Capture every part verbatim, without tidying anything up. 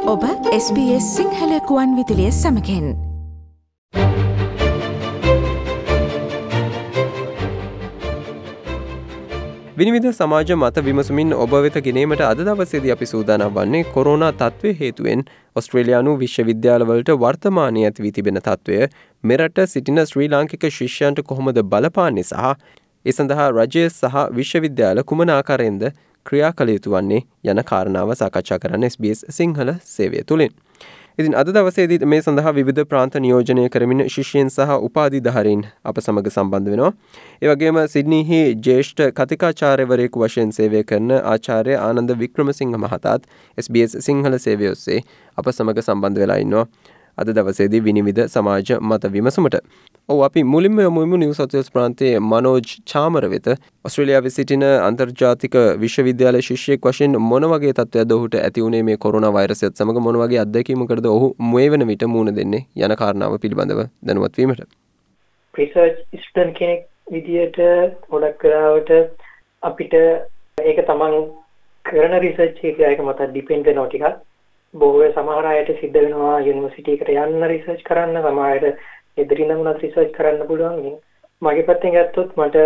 ඔබ S B S Sinhala කුවන් විදුලිය සමගින් විනිවිද සමාජ මත විමසමින් ඔබ වෙත ගෙනීමට අද දවසේදී අපි සූදානම් වන්නේ කොරෝනා තත්ත්වය හේතුවෙන් ඔස්ට්‍රේලියානු විශ්වවිද්‍යාලවලට වර්තමානයේ ඇති වී තිබෙන තත්ත්වය මෙරට සිටින ශ්‍රී ලාංකික ශිෂ්‍යයන්ට කොහොමද බලපාන්නේ සහ ඒ සඳහා රජය සහ විශ්වවිද්‍යාල කුමන ආකාරයෙන්ද ක්‍රියා කළ යුතු වන්නේ යන කාරණාව සාකච්ඡා කරන්න එස් බී එස් සිංහල සේවය තුලින්. ඉතින් අද දවසේදී මේ සඳහා විවිධ ප්‍රාන්ත නියෝජනය කරමින් ශිෂ්‍යයන් සහ උපාධිධාරීන් අප සමග සම්බන්ධ වෙනවා. ඒ වගේම සිඩ්නිහි ජ්‍යෙෂ්ඨ කතිකාචාර්යවරයෙකු වශයෙන් සේවය කරන ආචාර්ය ආනන්ද වික්‍රමසිංහ මහතාත් එස් බී එස් සිංහල සේවය ඔස්සේ අප සමග සම්බන්ධ වෙලා ඉන්නවා. අද දවසේදී විනිවිද සමාජ මත විමසුමට. ඔව් අපි මුලින්ම යමුමු නිව් සවුත් වේල්ස් ප්‍රාන්තයේ මනෝජ් චාමර වෙත. ඔස්ට්‍රේලියාවේ සිටින අන්තර්ජාතික විශ්වවිද්‍යාල ශිෂ්‍යයෙක් වශයෙන් මොන වගේ තත්ත්වයක්ද ඔහුට ඇති වුණේ මේ කොරෝනා වෛරසයත් සමග මොන වගේ අත්දැකීමකටද ඔහු මේ වෙන විට මුහුණ දෙන්නේ යන කාරණාව පිළිබඳව දැනුවත් වීමට. රිසර්ච් ස්ටුඩන්ට් කෙනෙක් විදියට ගොඩක් වෙලාවට අපිට ඒක තමන් කරන රිසර්ච් එක මත ඩිපෙන්ඩ් වෙනවා ටිකක්. බොහෝ සමහර අයට සිද්ධ වෙනවා යුනිවර්සිටි එකට යන්න රිසර්ච් කරන්න, සමහර අයට එදිරින්ම උනත් රිසර්ච් කරන්න පුළුවන්. මගේ පැත්තෙන් ගත්තොත් මට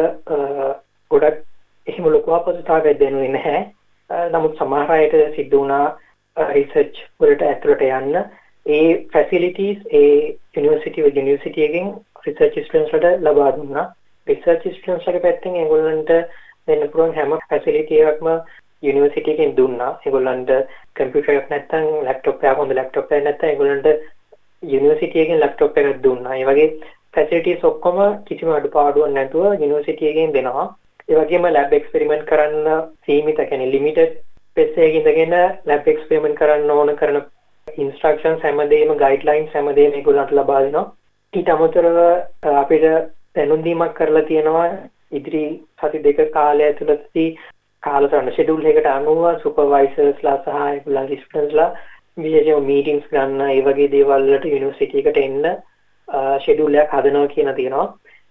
ගොඩක් එහෙම ලොකු අපහසුතාවයක් දැනුනේ නැහැ. නමුත් සමහර අයට සිද්ධ වුණා රිසර්ච් වලට ඇතුළට යන්න. ඒ ෆැසිලිටිස් ඒ යුනිවර්සිටි වල යුනිවර්සිටි එකෙන් රිසර්ච් ස්ටුඩන්ට්ස් වලට ලබා දුන්නා. රිසර්ච් ස්ටුඩන්ට්ස් ලගේ පැත්තෙන් ඒගොල්ලන්ට දෙන්න පුළුවන් හැම ෆැසිලිටි එකක්ම යුනිවර්සිටි එකෙන් දුන්නා. ඒගොල්ලන්ට කම්පියුටර් එකක් නැත්නම් ලැප්ටොප් එකක් හොඳ ලැප්ටොප් එකක් නැත්නම් ඒගොල්ලන්ට යුනිවර්සිටි එකෙන් ලැප්ටොප් එකක් දුන්නා. ඒ වගේ ෆැසිලිටිස් ඔක්කොම කිසිම අඩුපාඩුවක් නැතුව යුනිවර්සිටි එකෙන් දෙනවා. ඒ වගේම ලැබ් එක්ස්පෙරිමන්ට් කරන්න සීමිත, කියන්නේ ලිමිටඩ් ස්පේස් එකක ඉඳගෙන ලැබ් එක්ස්පෙරිමන්ට් කරන්න ඕන කරන ඉන්ස්ට්‍රක්ෂන්ස් හැමදේම, ගයිඩ්ලයින්ස් හැමදේම ඒගොල්ලන්ට ලබා දෙනවා. ඊට අමතරව අපිට දැනුම් දීමක් කරලා තියෙනවා ඉදිරි සති දෙක කාලය ඇතුළතදී කාලසටහන ෂෙඩියුල් එකකට අනුව සුපර්වයිසර්ස්ලා සහ ඒගොල්ලන්ගේ ස්ටුඩන්ට්ස්ලා විශේෂයෙන්ම මීටින්ග්ස් ගන්න, ඒ වගේ දේවල් වලට යුනිවර්සිටි එකට එන්න ෂෙඩියුල් එකක් හදනවා කියන තියෙනවා.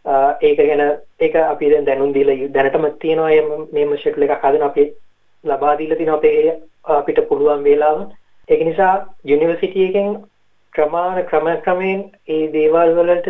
ඒක ගැන ඒක අපි දැන් දැනුම් දීලා දැනටම තියෙනවා මේම ෂෙඩියුල් එකක් හදන අපි ලබා දීලා තියෙනවා අපේ අපිට පුළුවන් වේලාව. ඒක නිසා යුනිවර්සිටි එකෙන් ක්‍රමාන ක්‍රම ක්‍රමයෙන් ඒ දේවල් වලට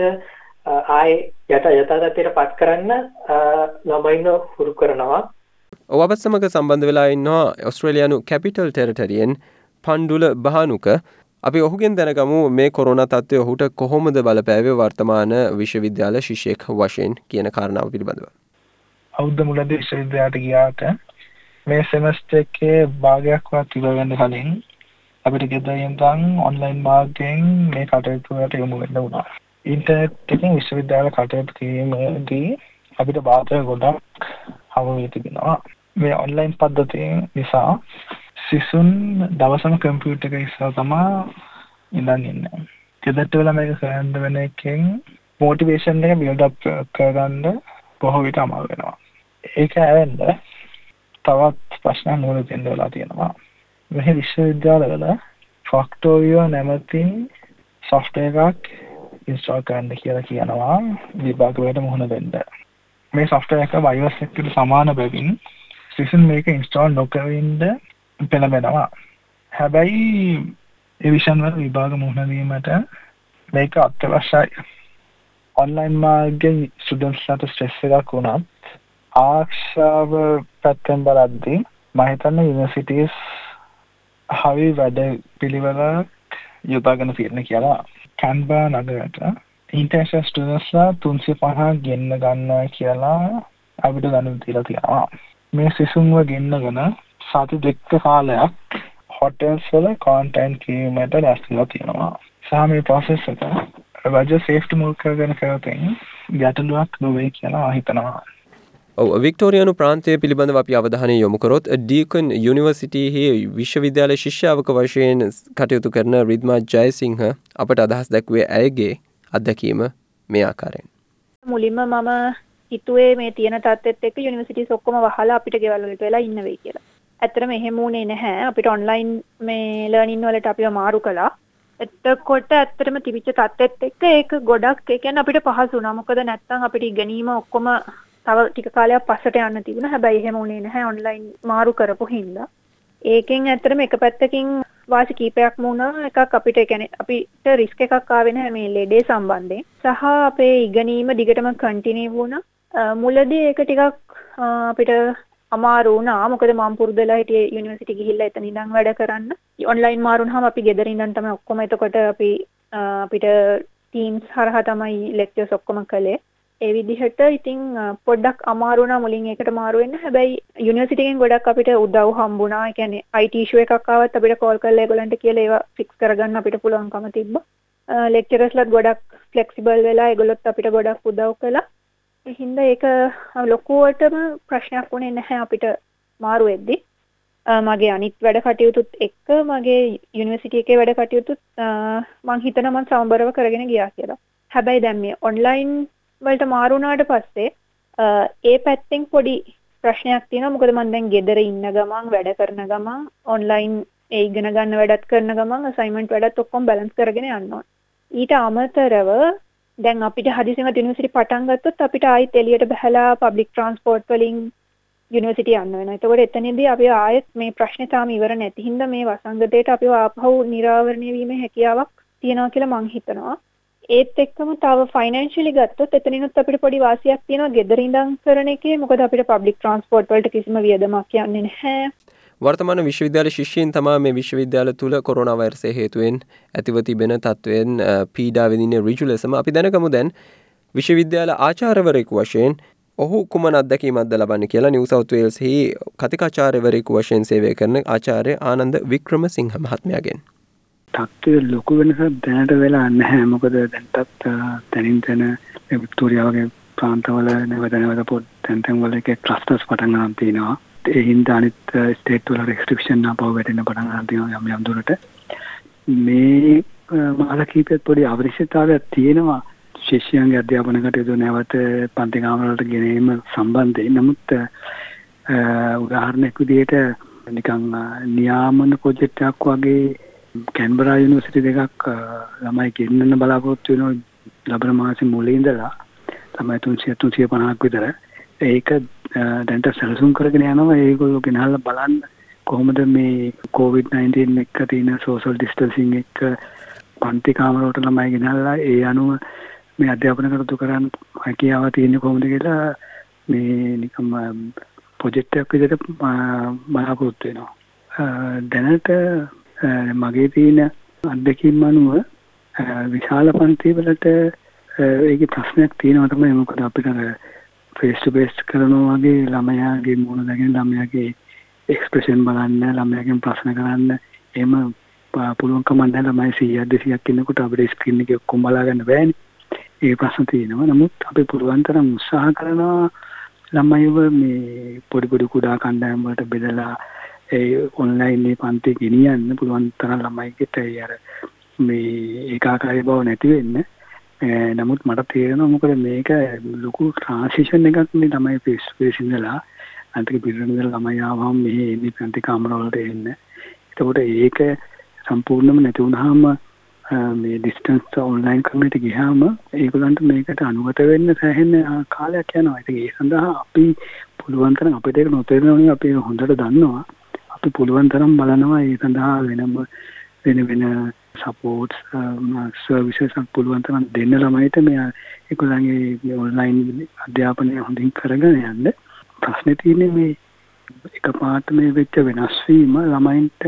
ආයේ යට යථාර්ථයට පත් කරන්න ළමයින්ව හුරු කරනවා. ඔව් අපත් සමග සම්බන්ධ වෙලා ඉන්නවා ඔස්ට්‍රේලියානු කැපිටල් ටෙරිටරියෙන් පණ්ඩුල බහනුක. අපි ඔහුගෙන් දැනගමු මේ කොරෝනා තත්ත්වය ඔහුට කොහොමද බලපෑවේ වර්තමාන විශ්වවිද්‍යාල ශිෂ්‍යයෙක් වශයෙන් කියන කාරණාව පිළිබඳව. අවුරුද්ද මුලදී විශ්වවිද්‍යාලයට ගියාට මේ සෙමස්ටර් එකේ භාගයක්වත් ඉවර වෙන්න කලින් අපිට ගෙදරින් ඉඳන් ඔන්ලයින් මාර්ගයෙන් මේ කටයුතු වලට යොමු වෙන්න වුණා. ඉන්ටර්නෙට් එකෙන් විශ්වවිද්‍යාල කටයුතු කිරීමේදී අපිට බාධා ගොඩක් හමු වී තිබෙනවා. මේ ඔන්ලයින් පද්ධතිය නිසා සිසුන් දවසම කම්පියුටර් එක ඉස්සරහ තමයි ඉඳන් ඉන්නේ. ගෙදරට වෙලා මේක කරන්න වෙන එකෙන් මොටිවේෂන් එක බිල්ඩ් අප් කරගන්න බොහෝ විට අමාරු වෙනවා. ඒක ඇරෙන්න තවත් ප්‍රශ්න මොනවද තියෙනවා තියෙනවා. මේ විශ්වවිද්‍යාලවල ෆැක්ටෝරියෝ නැමැති software එකක් install කරන්න කියලා කියනවා විභාග වලට මුහුණ දෙන්න. මේ software එක virus එකට සමාන බැවින් සිසුන් මේක install නොකර ඉන්න පෙළඹෙනවා. හැබැයි ඒ විෂන් වල විභාග මුහුණ දීමට මේක අත්‍යවශ්‍යයි. online මාර්ගයෙන් students ලාට stress එකක් වුණත් ආශාව පැත්තෙන් බලද්දී මම හිතන්නේ universities හරි වැඩ පිළිවෙලක් යොදාගෙන තියෙන කියලා. කැන්බරා නගරයට international students ලා තුන්සිය පනහක් ගෙන්න ගන්නවා කියලා අපිට දැනුම් දීලා තියෙනවා. මේ සිසුන්ව ගෙන්නගෙන සති දෙක කාලයක් හොටෙල්ස් වල ක්වොරන්ටයින් කිරීමට ලැස්තිලා තියෙනවා. සහ මේ process එක රජ සේෆ්ටි මුල් කරගෙන කරතින් ගැටලුවක් නොවේ කියලා හිතනවා. ඔව් වික්ටෝරියානු ප්‍රාන්තය පිළිබඳව අපි අවධානය යොමු කරොත් ඩීකන් යුනිවර්සිටියෙහි විශ්වවිද්‍යාල ශිෂ්‍යාවක වශයෙන් කටයුතු කරන රිද්මා ජයසිංහ අපට අදහස් දැක්වේ ඇයගේ අත්දැකීම මේ ආකාරයෙන්. මුලින්ම මම හිතුවේ මේ තියෙන තත්ත්වෙත් එක්ක යුනිවර්සිටිස් ඔක්කොම වහලා අපිට ගෙවල් වලට වෙලා ඉන්න වෙයි කියලා. ඇත්තටම එහෙම වුණේ නැහැ. අපිට ඔන්ලයින් මේ ලර්නින් වලට අපිව මාරු කළා. එතකොට ඇත්තටම තිබිච්ච තත්ත්වෙත් එක්ක ඒක ගොඩක් ඒ කියන්නේ අපිට පහසු වුණා. මොකද නැත්තම් අපිට ඉගෙනීම ඔක්කොම තව ටික කාලයක් පස්සට යන්න තිබුණා. හැබැයි එහෙම වුණේ නැහැ ඔන්ලයින් මාරු කරපු හින්දා. ඒකෙන් ඇත්තටම එක පැත්තකින් වාසි කීපයක්ම වුණා. එකක් අපිට කියන්නේ අපිට රිස්ක් එකක් ආවේ නැහැ මේ ලෙඩේ සම්බන්ධයෙන්. සහ අපේ ඉගෙනීම දිගටම කන්ටිනියු වුණා. මුලදී ඒක ටිකක් අපිට අමාරු වුණා. මොකද මම පුරුදු වෙලා හිටියේ යුනිවර්සිටි ගිහිල්ලා එතන ඉඳන් වැඩ කරන්න. ඔන්ලයින් මාරු වුණාම අපි ගෙදර ඉඳන් තමයි ඔක්කොම එතකොට අපි අපිට Teams හරහා තමයි ලෙක්චර්ස් ඔක්කොම කළේ. ඒ විදිහට ඉතින් පොඩ්ඩක් අමාරු වුණා මුලින් ඒකට මාරු වෙන්න. හැබැයි යුනිවර්සිටි එකෙන් ගොඩක් අපිට උදව් හම්බුණා. ඒ කියන්නේ I T issue එකක් ආවත් අපිට කෝල් කරලා ඒගොල්ලන්ට කියලා ඒවා ෆික්ස් කරගන්න අපිට පුළුවන්කම තිබ්බා. ලෙක්චරර්ස්ලාත් ගොඩක් ෆ්ලෙක්සිබල් වෙලා ඒගොල්ලොත් අපිට ගොඩක් උදව් කළා. ඒ හින්දා ඒක ලොකුවටම ප්‍රශ්නයක් වුණේ නැහැ අපිට මාරු වෙද්දි. මගේ අනිත් වැඩ කටයුතුත් එක්ක මගේ යුනිවර්සිටි එකේ වැඩ කටයුතුත් මං හිතනවා මං සමබරව කරගෙන ගියා කියලා. හැබැයි දැන් මේ ඔන්ලයින් වලට මාරු වුණාට පස්සේ ඒ පැත්තෙන් පොඩි ප්‍රශ්නයක් තියෙනවා. මොකද මම දැන් ගෙදර ඉන්න ගමන් වැඩ කරන ගමන් ඔන්ලයින් ඒ ඉගෙන ගන්න වැඩත් කරන ගමන් අසයින්මන්ට් වැඩත් ඔක්කොම බැලන්ස් කරගෙන යන්න ඕන. ඊට අමතරව දැන් අපිට හදිසියෙම යුනිවර්සිටි පටන් ගත්තොත් අපිට ආයෙත් එළියට බහලා පබ්ලික් ට්‍රාන්ස්පෝර්ට් වලින් යුනිවර්සිටි යන්න වෙනවා. එතකොට එතනදී අපි ආයෙත් මේ ප්‍රශ්නේ තාම ඉවර නැති හින්දා මේ වසංගතයට අපිව ආපහු නිරාවරණය වීමේ හැකියාවක් තියෙනවා කියලා මං හිතනවා. ඒත් එක්කම තව ෆයිනෑන්ෂියලි ගත්තොත් එතනිනුත් අපිට පොඩි වාසියක් තියෙනවා ගෙදර ඉඳන් කරන එකේ. මොකද අපිට පබ්ලික් ට්‍රාන්ස්පෝර්ට් වලට කිසිම වියදමක් යන්නේ නැහැ. වර්තමාන විශ්වවිද්‍යාල ශිෂ්‍යයන් තමා මේ විශ්වවිද්‍යාල තුළ කොරෝනා වෛරසය හේතුවෙන් ඇතිව තිබෙන තත්ත්වයෙන් පීඩා විඳින ඍජු ලෙසම අපි දැනගමු දැන් විශ්වවිද්‍යාල ආචාර්යවරයෙකු වශයෙන් ඔහු කුමන අත්දැකීමක්ද ලබන්නේ කියලා නිව් සවුත් වේල්ස්හි කතිකාචාර්යවරයෙකු වශයෙන් සේවය කරන ආචාර්ය ආනන්ද වික්‍රමසිංහ මහත්මයාගෙන්. තත්ත්වය ලොකු වෙනසක් දැනට වෙලා නැහැ. මොකද දැන්ටත් තනින් තන වික්ටෝරියා වගේ ප්‍රාන්තවල නැවත නැවත පොත් තැන් තැන් වල එක ක්ලස්ටර්ස් පටන් ගන්න තියෙනවා. ඒ හින්දා අනිත් ස්ටේට් වල රෙස්ට්‍රික්ෂන් ආපහු වැටෙන්න පටන් ගන්න තියෙනවා යම් යම් දුරට. මේ මාල කීපෙත් පොඩි අවශ්‍යතාවයක් තියෙනවා ශිෂ්‍යයන්ගේ අධ්‍යාපන කටයුතු නැවත පන්ති කාමරවලට ගෙනීම සම්බන්ධයෙන්. නමුත් උදාහරණයක් විදිහට නිකන් නියාමන ප්‍රොජෙක්ට් එකක් වගේ කැන්බරා යුනිවර්සිටි දෙකක් ළමයි ගෙන්නන්න බලාපොරොත්තු වෙනවා ලබන මාසේ මුල ඉඳලා ළමයි තුන්සිය තුන්සිය පනහක් විතර. ඒක දැන්ට සැලසුම් කරගෙන යනවා. ඒගොල්ලෝ ගෙනහල්ලා බලන්න කොහොමද මේ කොවිඩ් නයින්ටීන් එක්ක තියෙන සෝෂල් ඩිස්ටන්සිං එක්ක පන්ති කාමරවලට ළමයි ගෙනහල්ලා ඒ අනුව මේ අධ්‍යාපන කටයුතු කරන්න හැකියාව තියෙන්නේ කොහොමද කියලා මේ නිකම් ප්‍රොජෙක්ට් එකක් විදිහට බලාපොරොත්තු වෙනවා. දැනට මගේ තියෙන අත්දැකීම් අනුව විශාල පන්ති වලට ඒකේ ප්‍රශ්නයක් තියෙනවා තමයි. මොකද අපිට ෆේස් ටු ෆේස් කරනවා වගේ ළමයාගේ මුණ දැකගෙන ළමයාගේ එක්ස්ප්‍රෙෂන් බලන්න ළමයාගෙන් ප්‍රශ්න කරන්න එහෙම පුළුවන් කම නැහැ. ළමයි සීයක් දෙසීයක් ඉන්නකොට අපිට ස්ක්‍රීන් එකේ ඔක්කොම බලා ගන්න බෑනේ. ඒ ප්‍රශ්න තියෙනවා. නමුත් අපි පුළුවන් තරම් උත්සාහ කරනවා ළමයිව මේ පොඩි පොඩි කුඩා කණ්ඩායම් වලට බෙදලා ඒ ඔන්ලයින් මේ පන්ති ගෙනියන්න පුළුවන් තරම් ළමයිකට ඒ අර මේ ඒකාකාරී බව නැති වෙන්න. නමුත් මට තේරෙනවා මොකද මේක ලොකු ට්‍රාන්සිෂන් එකක් නේ ළමයි ෆේස් ටු ෆේස් ඉඳලා අන්තික පිරිවෙන ඉඳලා ළමයි ආවම මෙහි එන්නේ පන්ති කාමර වලට එන්න. එතකොට ඒක සම්පූර්ණයෙන්ම නැති වුනහම මේ ඩිස්ටන්ස් ඔන්ලයින් ක්‍රමයට ගියාම ඒගොල්ලන්ට මේකට අනුගත වෙන්න සෑහෙන කාලයක් යනවා. ඉතින් ඒ සඳහා අපි පුළුවන් තරම් අපිට ඒක නොතේරෙනවා අපි හොඳට දන්නවා. අපි පුළුවන් තරම් බලනවා ඒ සඳහා වෙනම වෙන වෙන සපෝට්ස් සර්විසස් පුළුවන් තරම් දෙන්න ළමයිට මේ ඒගොල්ලන්ගේ ඔන්ලයින් අධ්‍යාපනය හොඳින් කරගෙන යන්න. ප්‍රශ්නේ තියෙන්නේ මේ එකපාරට මේ වෙච්ච වෙනස් වීම ළමයින්ට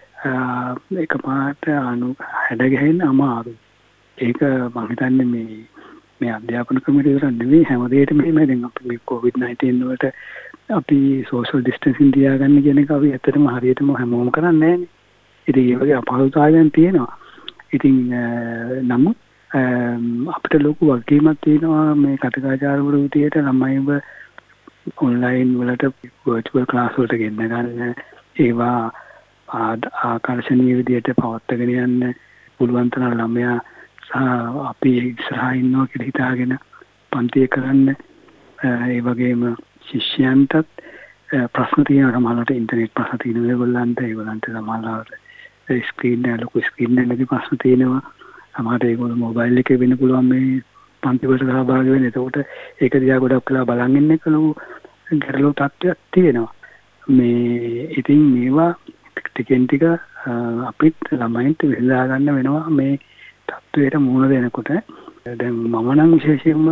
එකපාරට අනු හැඩගැහෙන්න අමාරුයි. ඒක මම හිතන්නේ මේ මේ අධ්‍යාපන ක්‍රමයට විතර නෙවෙයි හැම දෙයකම මෙහෙමයි. දැන් අපි මේ කොවිඩ් නයින්ටීන් වලට අපි සෝෂල් ඩිස්ටන්සින් තියාගන්න කියන එක අපි ඇත්තටම හරියටම හැමෝම කරන්නේ නැහැ නේ. ඉතින් ඒ වගේ අපහසුතාවයන් තියෙනවා. ඉතින් නමුත් අපිට ලොකු වගකීමක් තියෙනවා මේ කටකාචාර්යවරු විදියට ළමයිව ඔන්ලයින් වලට වර්චුවල් ක්ලාස් වලට ගෙන්න ගන්න, ඒවා ආකර්ෂණීය විදියට පවත්වාගෙන යන්න පුළුවන් තරම් ළමයා සහ අපි ඉස්සරහා ඉන්නවා කියලා හිතාගෙන පන්තිය කරන්න. ඒ වගේම ශිෂ්‍යයන්ටත් ප්‍රශ්න තියෙනවා. සමහරවිට ඉන්ටර්නෙට් ප්‍රශ්න තියෙනවා ඒගොල්ලන්ට. ඒගොල්ලන්ට සමහරවිට ස්ක්‍රීන් එක ලොකු ස්ක්‍රීන් එකේ ප්‍රශ්න තියෙනවා. සමහරවිට ඒගොල්ලෝ මොබයිල් එකේ වෙන්න පුළුවන් මේ පන්ති වලට සහභාගී වෙන්න. ඒකට ඒක දිහා ගොඩක් කළා බලන් ඉන්න එක ලොකු ගැටලු තත්ත්වයක් තියෙනවා. මේ ඉතින් මේවා ටිකෙන් ටික අපිත් ළමයින්ට විසඳා ගන්න වෙනවා මේ තත්ත්වයට මුහුණ දෙනකොට. දැන් මම නම් විශේෂයෙන්ම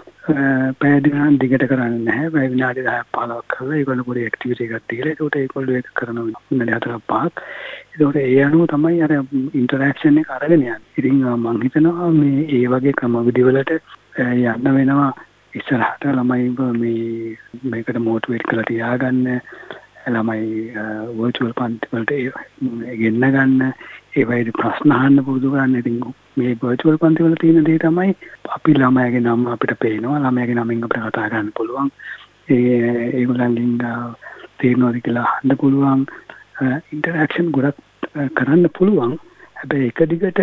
පැය දෙකක් දිගට කරන්නේ නැහැ. පැය විනාඩි දහයක් පහළොවක් කරලා ඒගොල්ලෝ පොඩි ඇක්ටිවිටි එකක් දීලා ඒකට ඒගොල්ලෝ ඒක කරනවා විනාඩි හතරක් පහක්. ඒකට ඒ අනුව තමයි අර ඉන්ටරැක්ෂන් එක අරගෙන යන්නේ. ඉතින් මම හිතනවා මේ ඒ වගේ ක්‍රම විදිවලට යන්න වෙනවා ඉස්සරහට ළමයි මේ මේකට මොටිවේට් කරලා තියාගන්න ළමයි වර්චුවල් පන්ති වලට ගෙන්න ගන්න ඒ වගේ ප්‍රශ්න අහන්න පුරුදු කරන්න. ඉතින් මේ වර්චුවල් පන්ති වල තියෙන දේ තමයි අපි ළමයාගේ නම අපිට පේනවා, ළමයාගේ නමින් අපිට කතා කරන්න පුළුවන්, ඒ ඒගොල්ලන්ගෙන් තේරෙනවද කියලා අහන්න පුළුවන්, ඉන්ටරැක්ෂන් ගොඩක් කරන්න පුළුවන්. හැබැයි එක දිගට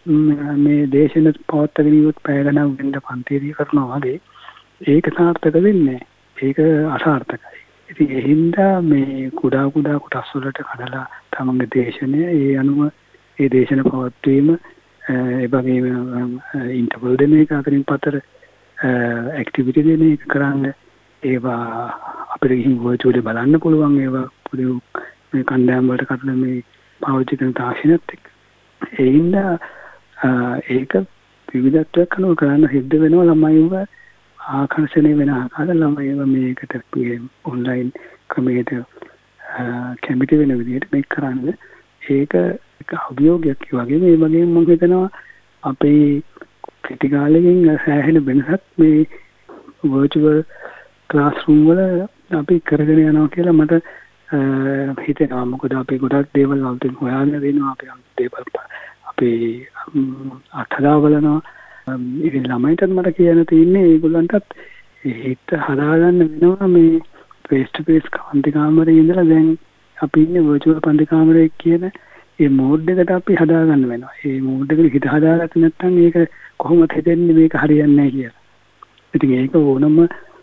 මේ දේශන පවත්වාගෙන ඉවත් පැය ගණන් වෙන්න පන්තියේදී කරනවා වගේ ඒක සාර්ථක වෙන්නේ ඒක අසාර්ථකයි. ඉතින් ඒ හින්දා මේ කුඩා කුඩා කොටස් වලට කඩලා තමන්ගේ දේශනය ඒ අනුව ඒ දේශන පවත්වීම ඒ වගේම ඉන්ටර්වල් දෙන එක අතරින් පතර ඇක්ටිවිටි දෙන එක කරන්න ඒවා අපිට ගිහින් වර්චුවලි බලන්න පුළුවන්. ඒවා පොඩි මේ කණ්ඩායම් වලට කඩලා මේ පාවිච්චි කරන තාක්ෂණයත් එක්ක ඒ හින්දා ඒක විවිධත්වයක් අනුව කරන්න සිද්ධ වෙනවා. ළමයිව ආකර්ෂණය වෙන ආකාර ළමයිව මේකට ඔන්ලයින් ක්‍රමයකට කැමිටි වෙන විදිහට මේක කරන්න ඒක එක අභියෝගයක් වගේ. මේ වගේම මම හිතනවා අපේ කෙටි කාලෙකින් සෑහෙන වෙනසක් මේ වර්චුවල් ක්ලාස් රූම් වල අපි කරගෙන යනවා කියලා මට හිතෙනවා. මොකද අපි ගොඩක් දේවල් වලට හොයාගෙන දෙනවා. අපි දේවල් අපි අත්හදා බලනවා. ඉතින් ළමයිටත් මට කියන්න තියෙන්නේ ඒගොල්ලන්ටත් හිත හදාගන්න වෙනවා මේ ෆේස් ටු ෆේස් පන්ති කාමරේ ඉඳලා දැන් අපි ඉන්නේ වර්චුවල් පන්ති කාමරේ කියන ඒ මෝඩ් එකට අපි හදාගන්න වෙනවා. ඒ මෝඩ් එකට හිත හදාගත්තේ නැත්නම් ඒක කොහොමද හිතෙන්නේ මේක හරියන්නේ නැහැ කියලා. ඉතින් ඒක ඕනම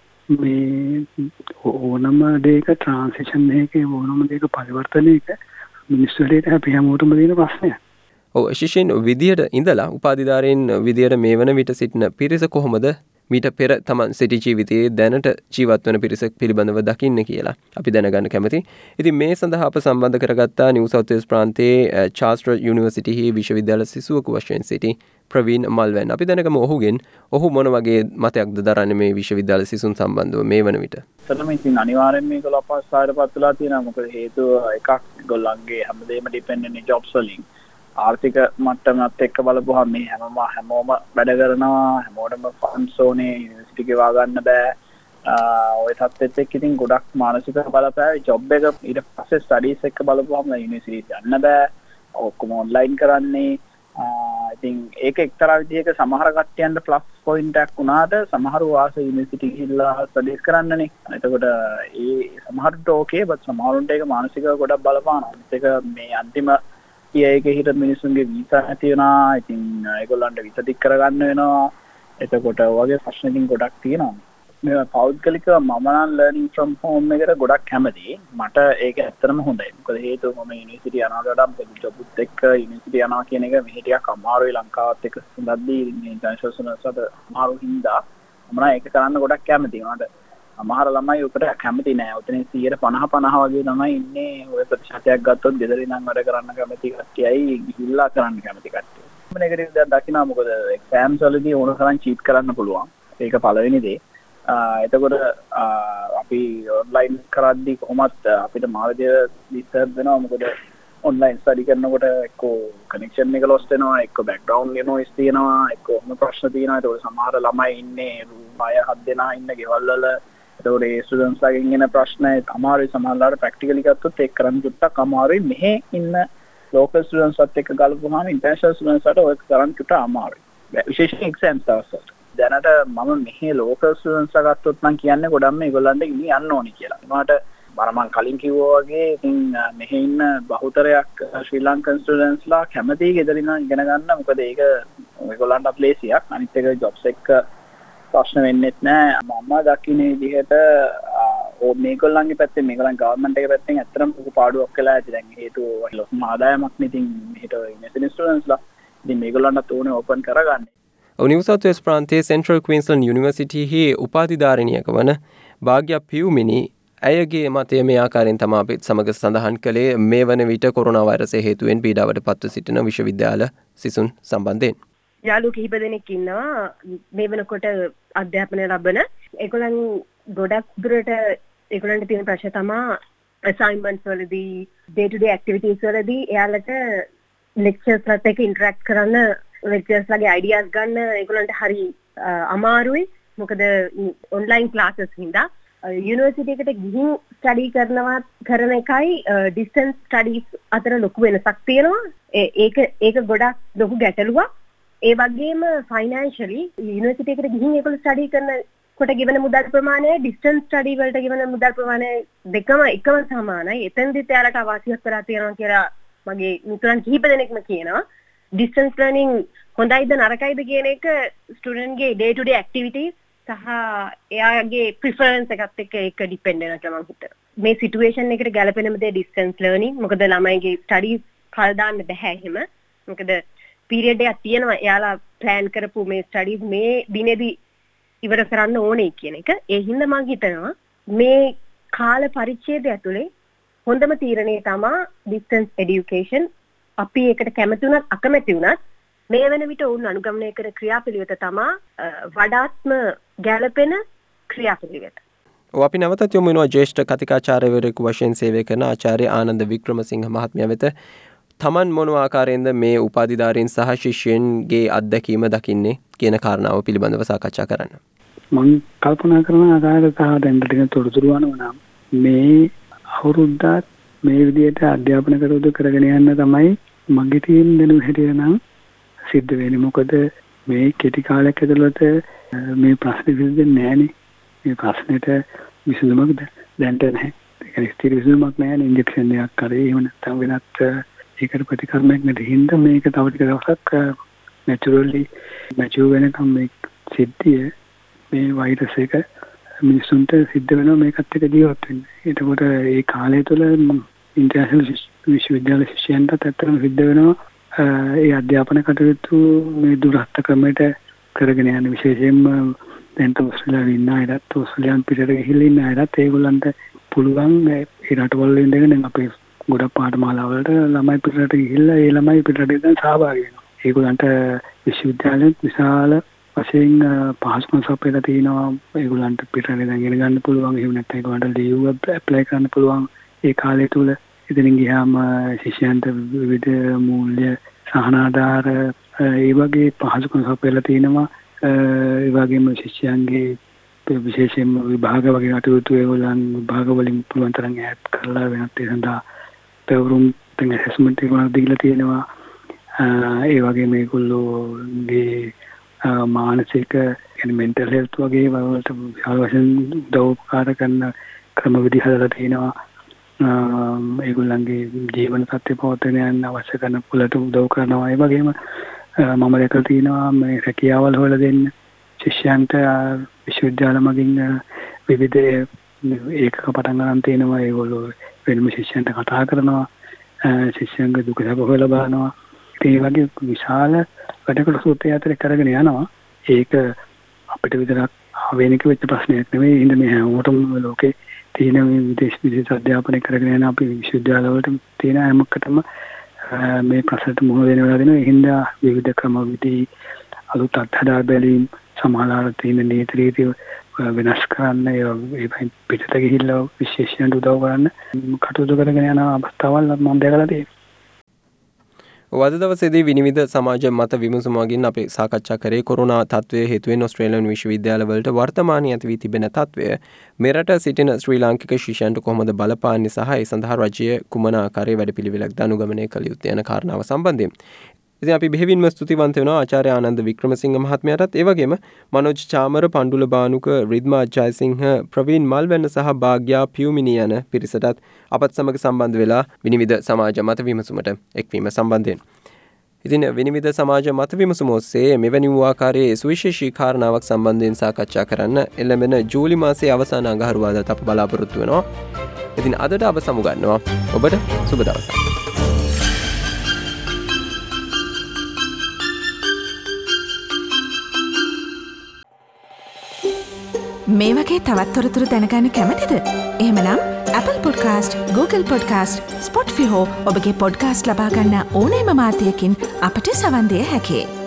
මේ ඕනම දෙයක ට්‍රාන්සිෂන් එකේ ඕනම දෙයක පරිවර්තනයක මිනිස්සුන්ට අපි හැමෝටම දෙන ප්‍රශ්නයක්. ඔව් ශිෂ්‍යයන් විදියට ඉඳලා උපාධිධාරීන් විදියට මේ වන විට සිටින පිරිස කොහොමද මීට පෙර තමන් සිටි ජීවිතයේ දැනට ජීවත් වන පිරිස පිළිබඳව දකින්න කියලා අපි දැනගන්න කැමති. ඉතින් මේ සඳහා අප සම්බන්ධ කරගත්තා නිව් සවුත් වේල්ස් ප්‍රාන්තයේ චාස්ටර් යුනිවර්සිටිහි විශ්වවිද්‍යාල සිසුවෙකු වශයෙන් සිටි ප්‍රවීන් මල්වැන්. අපි දැනගමු ඔහුගෙන් ඔහු මොන වගේ මතයක්ද දරන්නේ මේ විශ්වවිද්‍යාල සිසුන් සම්බන්ධව මේ වන විට. එතනම ඉතින් අනිවාර්යෙන් මේක අපහසුතාවයට පත් වෙලා තියෙනවා. මොකද හේතුව එකක් ගොල්ලන්ගේ හැමදේම ඩිපෙන්ඩ් වෙන්නේ ජොබ්ස් වලින්. ආර්ථික මට්ටමත් එක්ක බලපුවහම මේ හැමෝම හැමෝම වැඩ කරනවා, හැමෝටම ෆන්ඩ්ස් ඕනේ, යුනිවර්සිටි ගෙවා ගන්න බෑ. ඔය තත්ත්වෙත් එක්ක ඉතින් ගොඩක් මානසික බලපෑයි. ජොබ් එක ඊට පස්සේ ස්ටඩීස් එක්ක බලපුවහම යුනිවර්සිටි යන්න බෑ. ඔක්කොම ඔන්ලයින් කරන්නේ. ඉතින් ඒක එක්තරා විදිහක සමහර කට්ටියන්ට ප්ලස් පොයින්ට් එකක් වුණාට සමහරව ආස යුනිවර්සිටි ගිහිල්ලා ස්ටඩීස් කරන්නනේ. එතකොට ඒ සමහරට ඕකේ බත් සමහරුන්ට ඒක මානසිකව ගොඩක් බලපානවා. ඒක මේ අන්තිම ඒක හිට මිනිස්සුන්ගේ වීසා නැති වෙනවා. ඉතින් ඒගොල්ලන්ට වීසා ටික කරගන්න වෙනවා. එතකොට වගේ ප්‍රශ්න ඉතින් ගොඩක් තියෙනවා. මේ පෞද්ගලිකව මම නම් ලර්නින් ෆ්‍රොම් හෝම් එකට ගොඩක් කැමතියි. මට ඒක ඇත්තටම හොඳයි. මොකද හේතුව මම යුනිවර්සිටි යනවට වඩා මොකද ජොබ්ත් එක්ක යුනිවර්සිටි යනවා කියන එක මෙහි ටිකක් අමාරුයි. ලංකාවත් එක්ක සඳද්දී මේ ඉන්ටර්නැෂනල් සුනසට අමාරු හින්දා මම ඒක කරන්න ගොඩක් කැමතියි. මට සමහර ළමයි උකට කැමති නෑ. උතනේ සියයට පනහ පනහ වගේ ළමයි ඉන්නේ. ඔය ප්‍රතිශතයක් ගත්තොත් ගෙදර ඉඳන් වැඩ කරන්න කැමති කට්ටියයි ගිහිල්ලා කරන්න කැමති කට්ටිය. මම නෙගටිව් දෙයක් දකිනවා. මොකද එක්සෑම්ස් වලදී ඕන තරම් චීට් කරන්න පුළුවන්. ඒක පළවෙනි දේ. එතකොට අපි ඔන්ලයින් කරද්දී කොහොමත් අපිට මාධ්‍ය ඩිස්ටර්බ් වෙනවා. මොකද ඔන්ලයින් ස්ටඩි කරනකොට එක්කෝ කනෙක්ෂන් එක ලොස් වෙනවා, එක්කෝ බෑග්ග්‍රවුන්ඩ් නොයිස් තියෙනවා, එක්කෝ මොන ප්‍රශ්න තියෙනවා. ඒතකොට සමහර ළමයි ඉන්නේ රූම් අය හත් දෙනා ඉන්න ගෙවල් වල. ඒතකොට ඒ ස්ටුඩන්ට්ස් ලාගෙන් එන ප්‍රශ්න අමාරුයි. සමහරවල්ලාට ප්‍රැක්ටිකලි ගත්තොත් ඒක කරන්න චුට්ටක් අමාරුයි. මෙහෙ ඉන්න ලෝකල් ස්ටුඩන්ට්ස්වත් එක්ක ගලපුවාම ඉන්ටර්නැෂනල් ස්ටුඩන්ට්ස්ලාට ඒක කරන්න චුට්ට අමාරුයි. විශේෂයෙන් එක්සෑම්ස් දවස්වල. දැනට මම මෙහෙ ලෝකල් ස්ටුඩන්ට්ස්ලා ගත්තොත් නම් කියන්නේ ගොඩක් මේගොල්ලන්ට ඉන්නේ යන්න ඕනි කියලා. ඒකට මම මම කලින් කිව්වා වගේ ඉතින් මෙහෙ ඉන්න බහුතරයක් ශ්‍රී ලංකන් ස්ටුඩන්ට්ස්ලා කැමතියි ගෙදරින් ඉගෙන ගන්න. මොකද ඒක ඒගොල්ලන්ට ප්ලේසියක්. අනිත් එක ජොබ්ස් එක්ක ප්‍රශ්න වෙන්නෙත් නෑ. මම දකින්නේ විදිහට ඕ මේගොල්ලන්ගේ පැත්තෙන් මේගොල්ලන් ගවර්න්මන්ට් එකේ පැත්තෙන් ඇත්තටම පොකු පාඩුවක් වෙලා ඇති. දැන් හේතුව ලොකු ආදායමක් නේ. ඉතින් මෙහෙට ඉන්නේ ස්ටුඩන්ට්ස්ලා. ඉතින් මේගොල්ලන්ට ඕනේ ඕපන් කරගන්න. නිව් සවුත් වේල්ස් ප්‍රාන්තයේ සෙන්ට්‍රල් ක්වීන්ස්ලන්ඩ් යුනිවර්සිටියෙහි උපාධිධාරිණියක වන භාග්‍ය පියුමිනි ඇයගේ මතය මේ ආකාරයෙන් තමයි අපි සමග සඳහන් කළේ මේ වන විට කොරෝනා වෛරසය හේතුවෙන් පීඩාවට පත්ව සිටින විශ්වවිද්‍යාල සිසුන් සම්බන්ධයෙන්. යාළුවෝ කිහිප දෙනෙක් ඉන්නවා මේ වෙනකොට අධ්‍යාපනය ලබන. ඒගොල්ලන් ගොඩක් දුරට ඒගොල්ලන්ට තියෙන ප්‍රශ්න තමයි assignments වලදී day to day activities වලදී එයාලට lectures ලත් එක්ක interact කරන්න lectures ලගේ ideas ගන්න ඒගොල්ලන්ට හරි අමාරුයි. මොකද online classes හින්දා යුනිවර්සිටි එකට ගිහින් ස්ටඩි කරනවා කරන එකයි distance studies අතර ලොකු වෙනසක් තියෙනවා. ඒක ඒක ගොඩක් ලොකු ගැටලුවක්. ඒ වගේම ෆයිනෑන්ෂලි යුනිවර්සිටි එකට ගිහින් ඒගොල්ලෝ ස්ටඩි කරන කොට ගෙවන මුදල් ප්‍රමාණය ඩිස්ටන්ස් ස්ටඩි වලට ගෙවන මුදල් ප්‍රමාණය දෙකම එකම සමානයි. එතෙන්දිත් එයාලට අවශ්‍යයක් කරලා තියෙනවා කියලා මගේ මිතුරන් කිහිප දෙනෙක්ම කියනවා. ඩිස්ටන්ස් ලර්නින් හොඳයිද නරකයිද කියන එක ස්ටුඩන්ට්ගේ ඩේ ටු ඩේ ඇක්ටිවිටීස් සහ එයාගේ ප්‍රිෆරන්ස් එකත් එක්ක ඒක ඩිපෙන්ඩ් වෙනවා කියලා මම හිතනවා. මේ සිටුේෂන් එකට ගැලපෙනම දේ ඩිස්ටන්ස් ලර්නින්. මොකද ළමයිගේ ස්ටඩීස් කල් දාන්න බෑ එහෙම. මොකද පීරියඩ් එකක් තියෙනවා එයාලා ප්ලෑන් කරපු මේ ස්ටඩීස් මේ දිනේදී ඉවර කරන්න ඕනේ කියන එක. ඒ හින්දා මම හිතනවා මේ කාල පරිච්ඡේදය ඇතුලේ හොඳම තීරණය තමයි distance education. අපි ඒකට කැමති වුණත් අකමැති වුණත් මේ වෙන විට උන් අනුගමනය කරන ක්‍රියාපිළිවෙත තමයි වඩාත්ම ගැළපෙන ක්‍රියාපිළිවෙත. ඔව් අපි නැවතත් යමු වෙනවා ජ්‍යෙෂ්ඨ කතිකාචාර්යවරයෙකු වශයෙන් සේවය කරන ආචාර්ය ආනන්ද වික්‍රමසිංහ මහත්මයා වෙත. තමන් මොන ආකාරයෙන්ද මේ උපාධිධාරීන් සහ ශිෂ්‍යයන්ගේ අත්දැකීම දකින්නේ කියන කාරණාව පිළිබඳව සාකච්ඡා කරන්න. මම කල්පනා කරන ආකාරයට තව දැන් ටික තොරතුරු අනුවනම් මේ අවුරුද්දත් මේ විදිහට අධ්‍යාපන කටයුතු කරගෙන යන්න තමයි මගේ තියෙන දැනුම හැටියට නම් සිද්ධ වෙන්නේ. මොකද මේ කෙටි කාලයක් ඇතුළත මේ ප්‍රශ්නේ විසඳෙන්නේ නැහනේ. මේ ප්‍රශ්නෙට විසඳුමක් දැන්ට නැහැ. ඒක ස්ථිර විසඳුමක් නැහැ. ඉන්ජෙක්ෂන් එකක් කරේ එහෙම නැත්නම් වෙනත් ඒකට ප්‍රතිකර්මයක් නැති හින්දා මේක තව ටික දවසක් නැචරලි මැචුර් වෙනකම් මේ සිද්ධිය මේ වෛරස් එක මිනිසුන්ට සිද්ධ වෙනවා මේකත් එක්ක ජීවත් වෙන්න. එතකොට ඒ කාලය තුළ ඉන්ටර්නැෂනල් විශ්වවිද්‍යාල ශිෂ්‍යයන්ට ඇත්තටම සිද්ධ වෙනවා ඒ අධ්‍යාපන කටයුතු මේ දුරස්ත ක්‍රමයට කරගෙන යන විශේෂයෙන්ම දැන් ඔස්ට්‍රේලියාවේ ඉන්න අයටත් ඔස්ට්‍රේලියාන් පිටට ගිහිල්ලා ඉන්න අයටත් ඒගොල්ලන්ට පුළුවන් ඒ රටවල් වලින් ඉඳගෙන දැන් අපේ ගොඩක් පාඨමාලාවලට ළමයි පිටරට ගිහිල්ලා ඒ ළමයි පිටරට ඉඳන් සහභාගී වෙනවා. ඒගොල්ලන්ට විශ්වවිද්‍යාලෙත් විශාල වශයෙන් පහසුකම් සපයලා තිනවා. ඒගොල්ලන්ට පිටරට ඉඳන් ඉගෙන ගන්න පුළුවන්. එහෙම නැත්නම් ඒගොල්ලන්ට ලීව් ඇප්ලයි කරන්න පුළුවන් ඒ කාලය තුල. ඉතින් ගියාම ශිෂ්‍යයන්ට විවිධ මූල්‍ය සහනාධාර ඒ වගේ පහසුකම් සපයලා තිනවා. ඒ වගේම ශිෂ්‍යයන්ගේ විශේෂයෙන්ම විභාග වගේ කටයුතු ඒගොල්ලන් විභාග වලින් පුළුවන් තරම් ඈත් කරලා වෙනත් ඒ සඳහා පැවරුම් තෙන් ඇසස්මන්ට් එක දීලා තියෙනවා. ඒ වගේ මේගොල්ලෝගේ මානසික يعني මෙන්ටල් හෙල්ත් වගේ වලට විශාල වශයෙන් උදව්පකාර කරන ක්‍රමවිධි හදලා තියෙනවා. ඒගොල්ලන්ගේ ජීවන සත්‍ය පවත්වන යන අවශ්‍ය කරන පුලට උදව් කරනවා. ඒ වගේම මම දැකලා තියෙනවා මේ රැකියාවල් හොයලා දෙන්න ශිෂ්‍යයන්ට විශ්වවිද්‍යාල මගින් විවිධ ඒකක පටන් ගන්න තියෙනවා. ඒගොල්ලෝ වෙනම ශිෂ්‍යයන්ට කතා කරනවා. ශිෂ්‍යයන්ගේ දුක සැප හොයලා බලනවා. ඒ වගේ විශාල වැඩකට සූත්‍රය අතර කරගෙන යනවා. ඒක අපිට විතරක් ආවේනික වෙච්ච ප්‍රශ්නයක් නෙවෙයි. ඉතින් මේ හැමෝටම ලෝකේ තියෙන මේ විදේශ විදේශ අධ්‍යාපනය කරගෙන යන අපේ විශ්වවිද්‍යාලවලට තියෙන හැමකටම මේ ප්‍රශ්නට මුහුණ දෙන්න වෙලා දෙනවා. ඒ හින්දා විවිධ ක්‍රමවිධි අලුත් අත්හදා බැලීම් සමාලාර තියෙන නීති රීති වෙනස් කරන්න ඒ පිටත ගිහිල්ලා විශේෂයෙන් උදව් කරන්න කටයුතු කරගෙන යන අවස්ථාවල් මම දැකලා තියෙනවා. අද දවසේදී විනිවිද සමාජ මත විමසුම මගින් අපි සාකච්ඡා කරේ කොරෝනා තත්ත්වය හේතුවෙන් ඕස්ට්‍රේලියානු විශ්වවිද්‍යාලවලට වර්තමානයේ ඇති වී තිබෙන තත්ත්වය මෙරට සිටින ශ්‍රී ලාංකික ශිෂ්‍යයන්ට කොහොමද බලපාන්නේ සහ ඒ සඳහා රජය කුමන ආකාරයේ වැඩපිළිවෙලක් ද අනුගමනය කළ යුත්තේ යන කාරණාව සම්බන්ධයෙන්. ඉතින් අපි බෙහෙවින්ම ස්තුතිවන්ත වෙනවා ආචාර්ය ආනන්ද වික්‍රමසිංහ මහත්මයාටත්. ඒ වගේම මනෝජ් චාමර, පණ්ඩුල බානුක, රිද්මා ජයසිංහ, ප්‍රවීන් මල්වැන්න සහ භාග්‍යා පියුමිනි යන පිරිසටත් අපත් සමග සම්බන්ධ වෙලා විනිවිද සමාජ මත විමසුමට එක්වීම සම්බන්ධයෙන්. ඉතින් විනිවිද සමාජ මත විමසුම ඔස්සේ මෙවැනි වූ ආකාරයේ සුවිශේෂී කාරණාවක් සම්බන්ධයෙන් සාකච්ඡා කරන්න එළඹෙන ජූලි මාසයේ අවසාන අඟහරුවාදා අප බලාපොරොත්තු වෙනවා. ඉතින් අදට අප සමුගන්නවා. ඔබට සුබ දවසක්. මේ වගේ තවත් තොරතුරු දැනගන්න කැමතිද? එහෙමනම් Apple Podcast, Google Podcast, Spotify හෝ ඔබගේ පොඩ්කාස්ට් ලබා ගන්න ඕනෑම මාධ්‍යයකින් අපට සවන් දිය හැකියි.